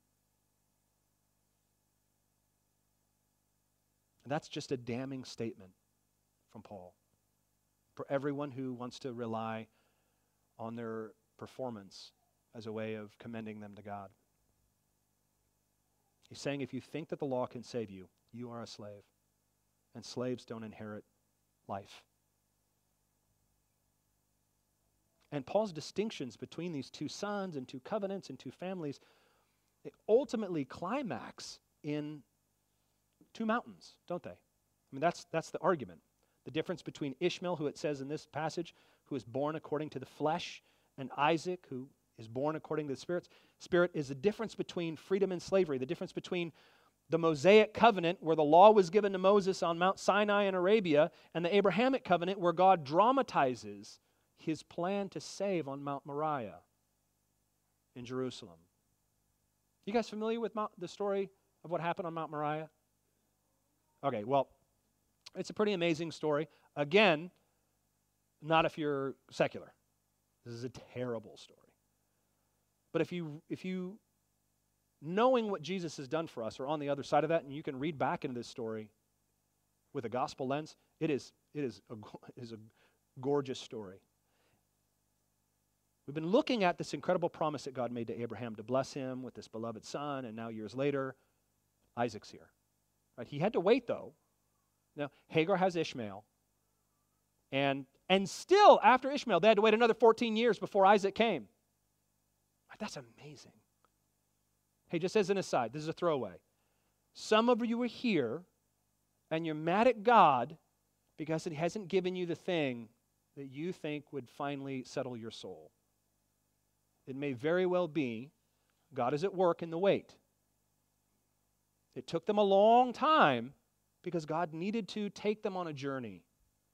And that's just a damning statement from Paul for everyone who wants to rely on their performance as a way of commending them to God. He's saying if you think that the law can save you, you are a slave. And slaves don't inherit life. And Paul's distinctions between these two sons and two covenants and two families, they ultimately climax in two mountains, don't they? I mean, that's, that's the argument. The difference between Ishmael, who it says in this passage, who is born according to the flesh, and Isaac, who is born according to the Spirit. Spirit is the difference between freedom and slavery, the difference between the Mosaic covenant, where the law was given to Moses on Mount Sinai in Arabia, and the Abrahamic covenant, where God dramatizes his plan to save on Mount Moriah in Jerusalem. You guys familiar with Mount, the story of what happened on Mount Moriah? Okay, well, it's a pretty amazing story. Again, not if you're secular. This is a terrible story. But if you, if you, knowing what Jesus has done for us, are on the other side of that, and you can read back into this story with a gospel lens, it is, it is a, it is a gorgeous story. We've been looking at this incredible promise that God made to Abraham to bless him with this beloved son, and now years later, Isaac's here. Right? He had to wait, though. Now, Hagar has Ishmael, and, and still, after Ishmael, they had to wait another fourteen years before Isaac came. Right? That's amazing. Hey, just as an aside, this is a throwaway. Some of you are here, and you're mad at God because He hasn't given you the thing that you think would finally settle your soul. It may very well be God is at work in the wait. It took them a long time because God needed to take them on a journey.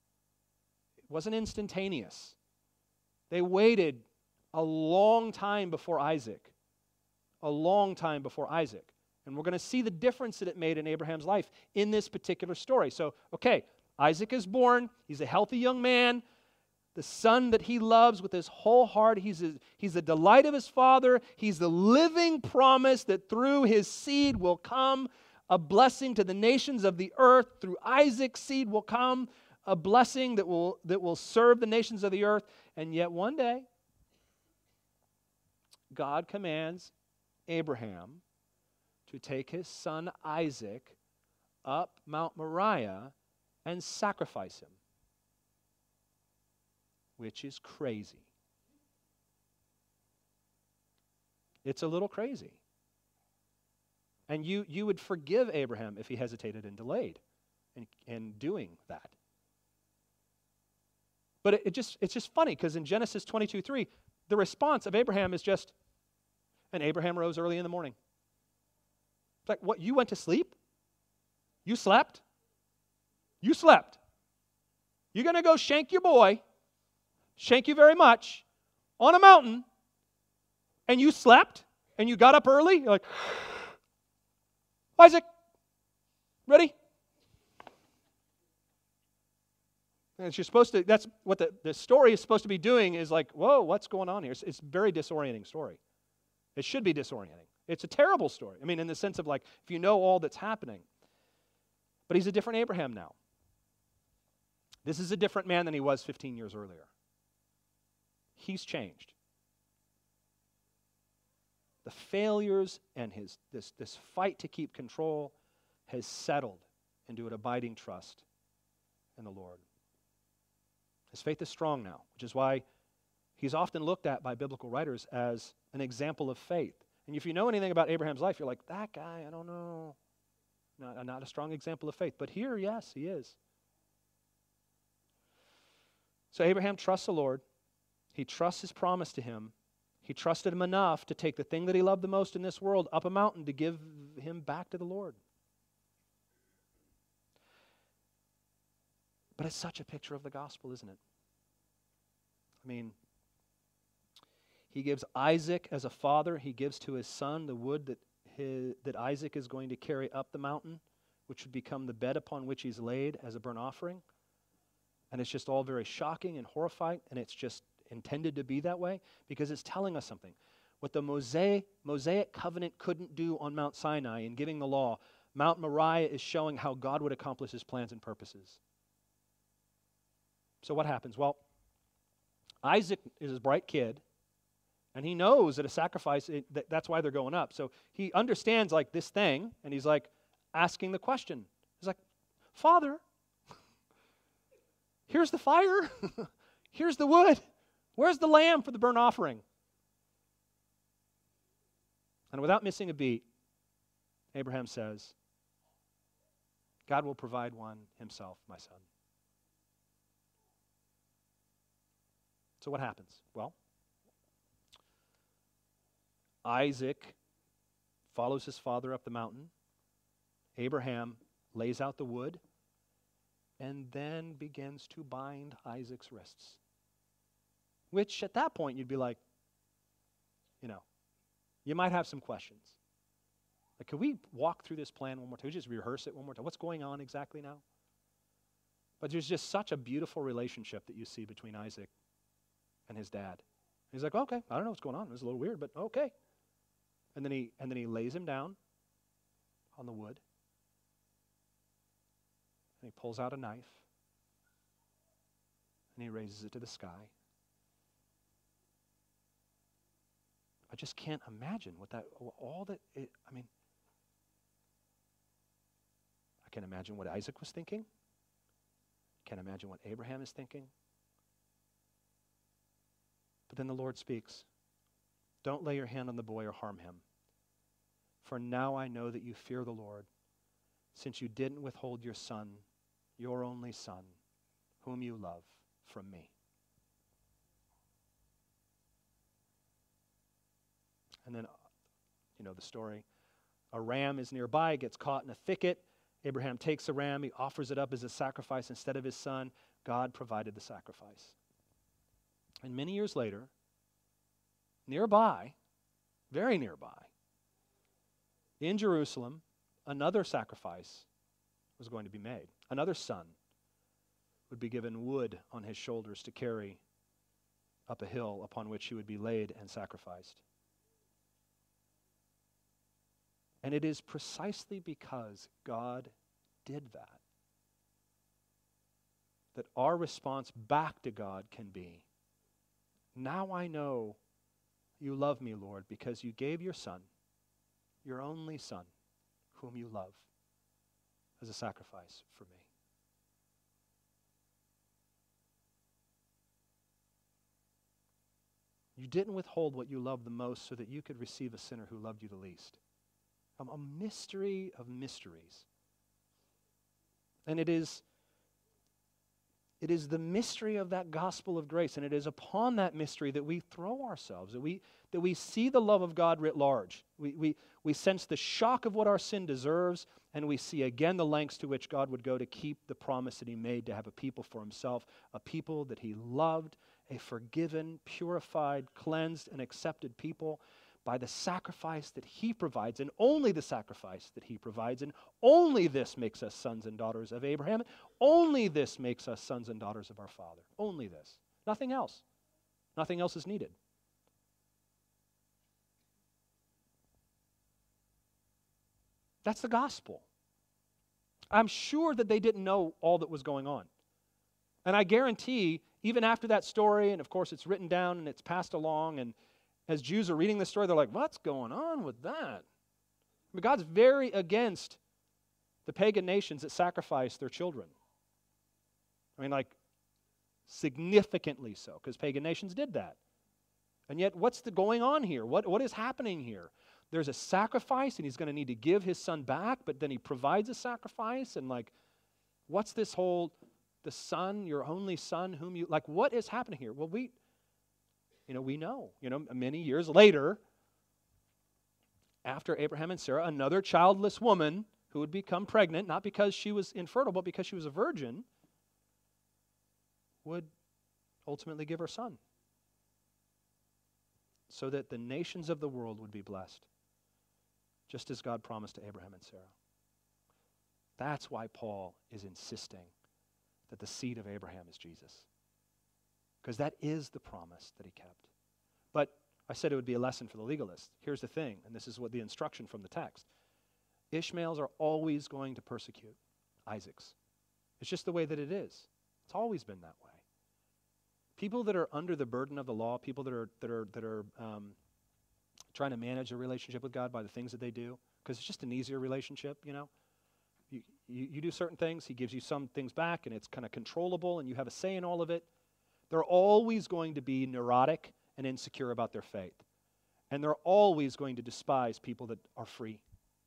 It wasn't instantaneous. They waited a long time before Isaac. A long time before Isaac. And we're going to see the difference that it made in Abraham's life in this particular story. So, okay, Isaac is born. He's a healthy young man. The son that he loves with his whole heart. He's a, he's the delight of his father. He's the living promise that through his seed will come a blessing to the nations of the earth. Through Isaac's seed will come a blessing that will, that will serve the nations of the earth. And yet one day, God commands Abraham to take his son Isaac up Mount Moriah and sacrifice him. Which is crazy. It's a little crazy. And you, you would forgive Abraham if he hesitated and delayed in, in doing that. But it, it just it's just funny because in Genesis twenty-two three, the response of Abraham is just, and Abraham rose early in the morning. It's like, what, you went to sleep? You slept? You slept. You're going to go shank your boy, shank you very much, on a mountain, and you slept, and you got up early? You're like, Isaac, ready? And you're supposed to, that's what the, the story is supposed to be doing is like, whoa, what's going on here? It's, it's a very disorienting story. It should be disorienting. It's a terrible story. I mean, in the sense of like, if you know all that's happening. But he's a different Abraham now. This is a different man than he was fifteen years earlier. He's changed. The failures and his this, this fight to keep control has settled into an abiding trust in the Lord. His faith is strong now, which is why he's often looked at by biblical writers as an example of faith. And if you know anything about Abraham's life, you're like, that guy, I don't know. Not, not a strong example of faith. But here, yes, he is. So Abraham trusts the Lord. He trusts his promise to him. He trusted him enough to take the thing that he loved the most in this world up a mountain to give him back to the Lord. But it's such a picture of the gospel, isn't it? I mean, he gives Isaac as a father. He gives to his son the wood that his, that Isaac is going to carry up the mountain, which would become the bed upon which he's laid as a burnt offering. And it's just all very shocking and horrifying, and it's just intended to be that way because it's telling us something. What the Mosaic, Mosaic covenant couldn't do on Mount Sinai in giving the law, Mount Moriah is showing how God would accomplish his plans and purposes. So what happens? Well, Isaac is a bright kid, and he knows that a sacrifice, it, that, that's why they're going up. So he understands like this thing, and he's like asking the question. He's like, Father, here's the fire. Here's the wood. Where's the lamb for the burnt offering? And without missing a beat, Abraham says, God will provide one himself, my son. So what happens? Well, Isaac follows his father up the mountain. Abraham lays out the wood and then begins to bind Isaac's wrists. Which at that point you'd be like, you know, you might have some questions. Like, could we walk through this plan one more time? Could we just rehearse it one more time? What's going on exactly now? But there's just such a beautiful relationship that you see between Isaac and his dad. He's like, okay, I don't know what's going on. It was a little weird, but okay. And then he and then he lays him down on the wood. And he pulls out a knife. And he raises it to the sky. I just can't imagine what that, all that, it, I mean, I can't imagine what Isaac was thinking. I can't imagine what Abraham is thinking. But then the Lord speaks. Don't lay your hand on the boy or harm him. For now I know that you fear the Lord, since you didn't withhold your son, your only son, whom you love, from me. And then, you know the story. A ram is nearby, gets caught in a thicket. Abraham takes the ram, he offers it up as a sacrifice instead of his son. God provided the sacrifice. And many years later, nearby, very nearby, in Jerusalem, another sacrifice was going to be made. Another son would be given wood on his shoulders to carry up a hill upon which he would be laid and sacrificed. And it is precisely because God did that that our response back to God can be, now I know you love me, Lord, because you gave your son, your only son, whom you love, as a sacrifice for me. You didn't withhold what you loved the most so that you could receive a sinner who loved you the least. Um, a mystery of mysteries. And it is, it is the mystery of that gospel of grace, and it is upon that mystery that we throw ourselves, that we, that we see the love of God writ large. We, we, we sense the shock of what our sin deserves, and we see again the lengths to which God would go to keep the promise that he made to have a people for himself, a people that he loved, a forgiven, purified, cleansed, and accepted people by the sacrifice that he provides, and only the sacrifice that he provides, and only this makes us sons and daughters of Abraham. Only this makes us sons and daughters of our Father. Only this. Nothing else. Nothing else is needed. That's the gospel. I'm sure that they didn't know all that was going on. And I guarantee, even after that story, and of course it's written down and it's passed along, and as Jews are reading this story, they're like, what's going on with that? I mean, God's very against the pagan nations that sacrifice their children. I mean, like, significantly so, because pagan nations did that. And yet, what's the going on here? What, what is happening here? There's a sacrifice, and he's going to need to give his son back, but then he provides a sacrifice, and like, what's this whole, the son, your only son, whom you, like, what is happening here? Well, we... you know, we know, you know, many years later, after Abraham and Sarah, another childless woman who would become pregnant, not because she was infertile, but because she was a virgin, would ultimately give her son, so that the nations of the world would be blessed, just as God promised to Abraham and Sarah. That's why Paul is insisting that the seed of Abraham is Jesus, because that is the promise that he kept. But I said it would be a lesson for the legalist. Here's the thing, and this is what the instruction from the text. Ishmaels are always going to persecute Isaac's. It's just the way that it is. It's always been that way. People that are under the burden of the law, people that are that are that are um, trying to manage a relationship with God by the things that they do, because it's just an easier relationship, you know. You, you you do certain things, he gives you some things back, and it's kind of controllable, and you have a say in all of it. They're always going to be neurotic and insecure about their faith. And they're always going to despise people that are free.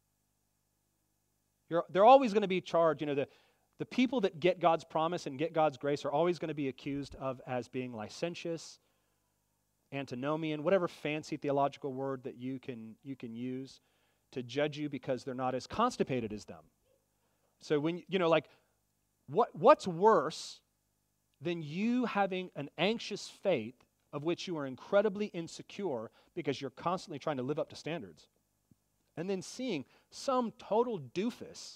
You're, they're always going to be charged, you know, the The people that get God's promise and get God's grace are always going to be accused of as being licentious, antinomian, whatever fancy theological word that you can you can use to judge you because they're not as constipated as them. So when, you know, like, what what's worse than you having an anxious faith of which you are incredibly insecure because you're constantly trying to live up to standards, and then seeing some total doofus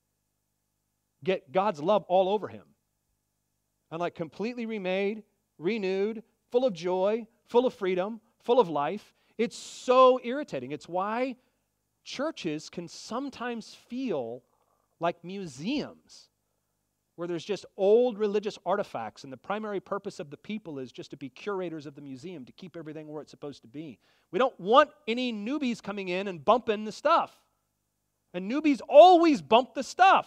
get God's love all over him, and like completely remade, renewed, full of joy, full of freedom, full of life. It's so irritating. It's why churches can sometimes feel like museums where there's just old religious artifacts, and the primary purpose of the people is just to be curators of the museum, to keep everything where it's supposed to be. We don't want any newbies coming in and bumping the stuff. And newbies always bump the stuff.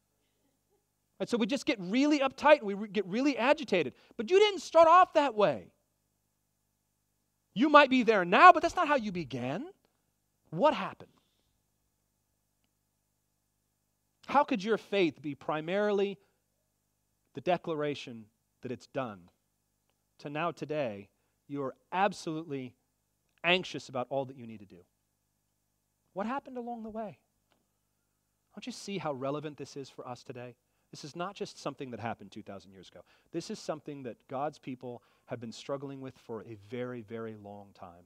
And so we just get really uptight and we re- get really agitated. But you didn't start off that way. You might be there now, but that's not how you began. What happened? How could your faith be primarily the declaration that it's done, to now today you are absolutely anxious about all that you need to do? What happened along the way? Don't you see how relevant this is for us today? This is not just something that happened two thousand years ago. This is something that God's people have been struggling with for a very, very long time.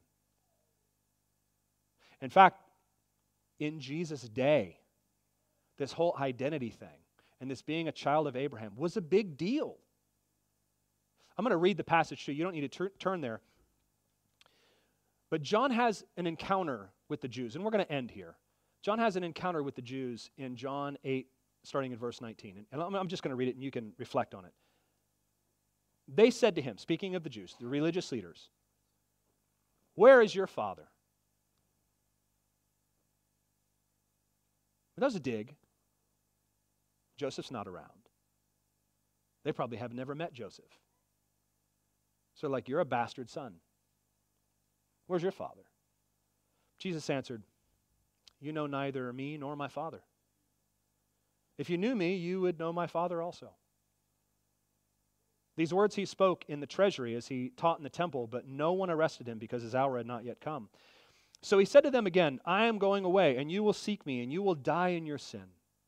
In fact, in Jesus' day, this whole identity thing and this being a child of Abraham was a big deal. I'm going to read the passage to you. You don't need to tur- turn there. But John has an encounter with the Jews, and we're going to end here. John has an encounter with the Jews in John eight, starting in verse nineteen. And I'm just going to read it, and you can reflect on it. They said to him, speaking of the Jews, the religious leaders, "Where is your father?" That was a dig. Joseph's not around. They probably have never met Joseph. So like, you're a bastard son. Where's your father? Jesus answered, "You know neither me nor my Father. If you knew me, you would know my Father also." These words he spoke in the treasury as he taught in the temple, but no one arrested him because his hour had not yet come. So he said to them again, "I am going away, and you will seek me, and you will die in your sin.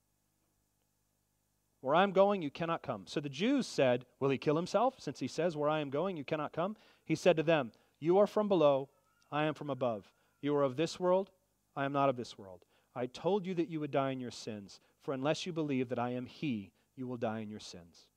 Where I am going, you cannot come." So the Jews said, "Will he kill himself, since he says, 'Where I am going, you cannot come'?" He said to them, "You are from below, I am from above. You are of this world, I am not of this world. I told you that you would die in your sins, for unless you believe that I am He, you will die in your sins."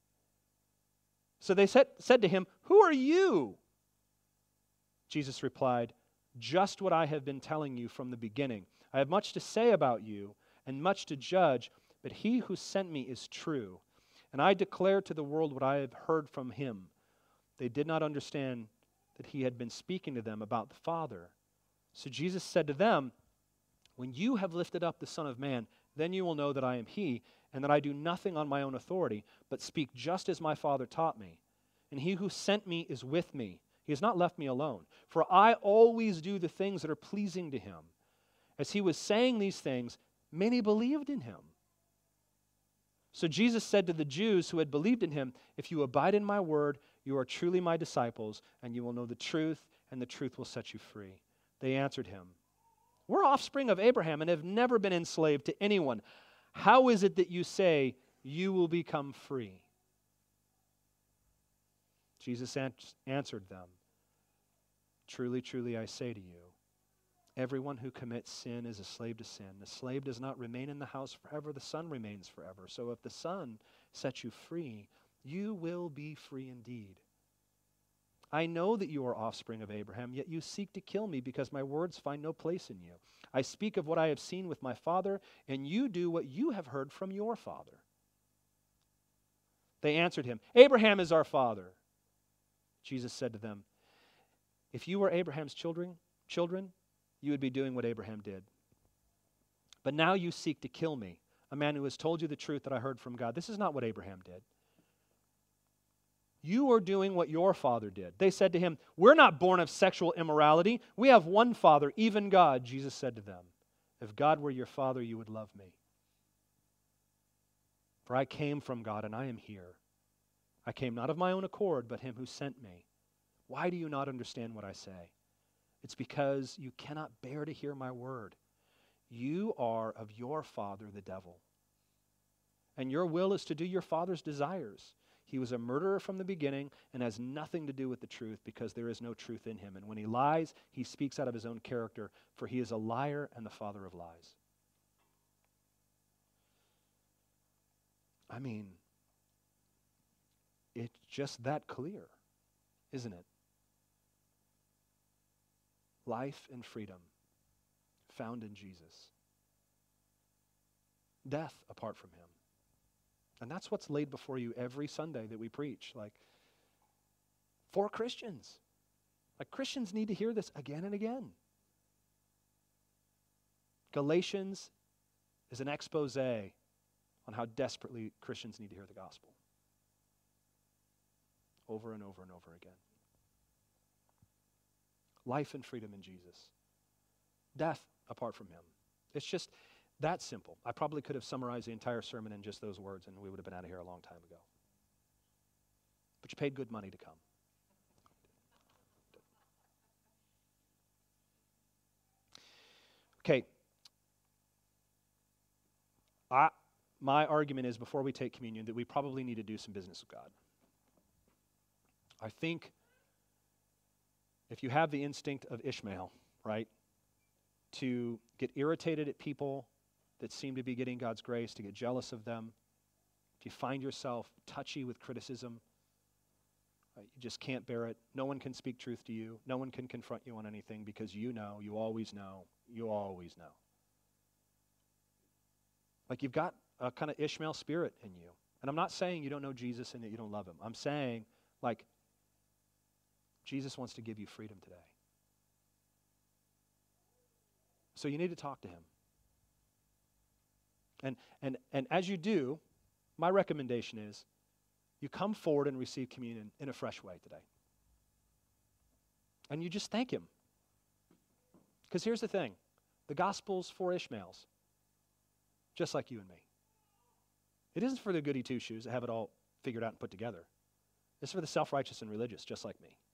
So they said, said to him, "Who are you?" Jesus replied, "Just what I have been telling you from the beginning. I have much to say about you and much to judge, but he who sent me is true, and I declare to the world what I have heard from him." They did not understand that he had been speaking to them about the Father. So Jesus said to them, "When you have lifted up the Son of Man, then you will know that I am He, and that I do nothing on my own authority, but speak just as my Father taught me. And he who sent me is with me. He has not left me alone, for I always do the things that are pleasing to him." As he was saying these things, many believed in him. So Jesus said to the Jews who had believed in him, "If you abide in my word, You are truly my disciples, and you will know the truth, and the truth will set you free. They answered him, We're offspring of Abraham and have never been enslaved to anyone. How is it that you say you will become free? Jesus an- answered them, Truly, truly, I say to you, everyone who commits sin is a slave to sin. The slave does not remain in the house forever. The son remains forever. So if the son sets you free, you will be free indeed. I know that you are offspring of Abraham, yet you seek to kill me because my words find no place in you. I speak of what I have seen with my father, and you do what you have heard from your father. They answered him, Abraham is our father. Jesus said to them, If you were Abraham's children, children, you would be doing what Abraham did. But now you seek to kill me, a man who has told you the truth that I heard from God. This is not what Abraham did. You are doing what your father did. They said to him, We're not born of sexual immorality. We have one Father, even God. Jesus said to them, If God were your father, you would love me. For I came from God, and I am here. I came not of my own accord, but him who sent me. Why do you not understand what I say? It's because you cannot bear to hear my word. You are of your father, the devil. And your will is to do your father's desires. He was a murderer from the beginning and has nothing to do with the truth because there is no truth in him. And when he lies, he speaks out of his own character, for he is a liar and the father of lies. I mean, it's just that clear, isn't it? Life and freedom found in Jesus. Death apart from him. And that's what's laid before you every Sunday that we preach. Like, for Christians. Like, Christians need to hear this again and again. Galatians is an expose on how desperately Christians need to hear the gospel. Over and over and over again. Life and freedom in Jesus. Death apart from him. It's just that simple. I probably could have summarized the entire sermon in just those words and we would have been out of here a long time ago. But you paid good money to come. Okay. I, my argument is, before we take communion, that we probably need to do some business with God. I think if you have the instinct of Ishmael, right, to get irritated at people that seem to be getting God's grace, to get jealous of them, if you find yourself touchy with criticism, right, you just can't bear it. No one can speak truth to you. No one can confront you on anything because you know, you always know, you always know. Like, you've got a kind of Ishmael spirit in you. And I'm not saying you don't know Jesus and that you don't love him. I'm saying, like, Jesus wants to give you freedom today. So you need to talk to him. And, and, and as you do, my recommendation is you come forward and receive communion in a fresh way today. And you just thank him. Because here's the thing. The gospel's for Ishmaels, just like you and me. It isn't for the goody two-shoes that have it all figured out and put together. It's for the self-righteous and religious, just like me.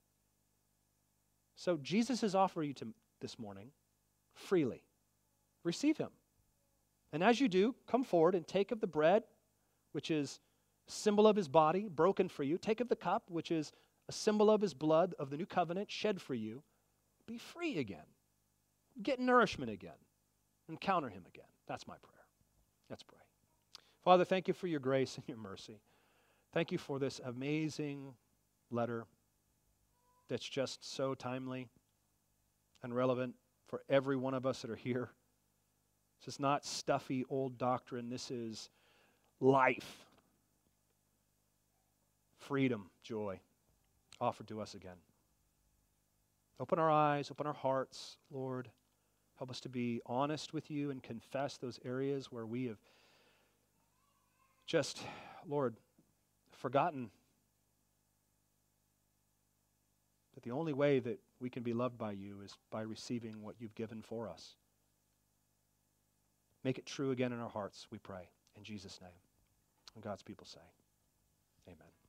So Jesus is offering you to this morning freely. Receive him. And as you do, come forward and take of the bread, which is a symbol of his body, broken for you. Take of the cup, which is a symbol of his blood of the new covenant, shed for you. Be free again. Get nourishment again. Encounter him again. That's my prayer. Let's pray. Father, thank you for your grace and your mercy. Thank you for this amazing letter that's just so timely and relevant for every one of us that are here. This is not stuffy old doctrine. This is life, freedom, joy offered to us again. Open our eyes, open our hearts, Lord. Help us to be honest with you and confess those areas where we have just, Lord, forgotten that the only way that we can be loved by you is by receiving what you've given for us. Make it true again in our hearts, we pray. In Jesus' name. And God's people say, amen.